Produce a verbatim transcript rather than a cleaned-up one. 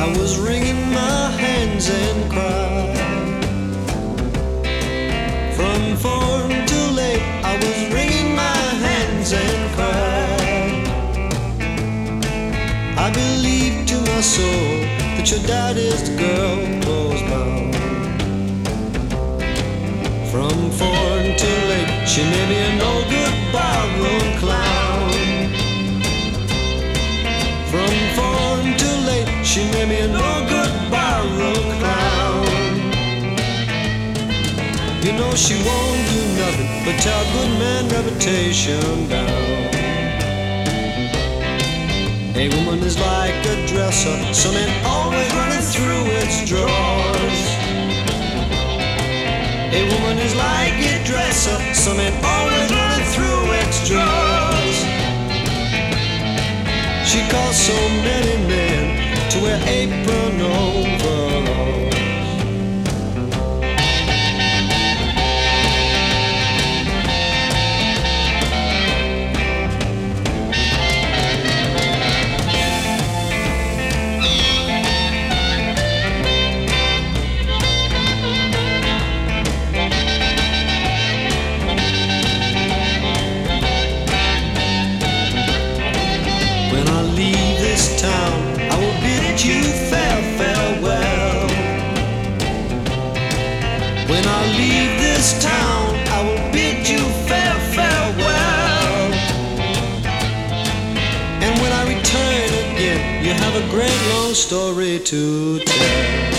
I was wringing my hands and cried. From four till late, I was wringing my hands and cried. I believed to my soul that your dad is the girl close bound. From four until late, she made me a no good barroom clown. From four until late, she made me a no good barroom clown. You know she won't do nothing but tear a good man reputation down. A woman is like a dresser, some men always running through its drawers. A woman is like a dresser, some men always running through its drawers. She caused so many men to wear apron overalls. When I leave this town, I will bid you fair farewell. When I leave this town, I will bid you fair farewell. And when I return again, you have a great long story to tell.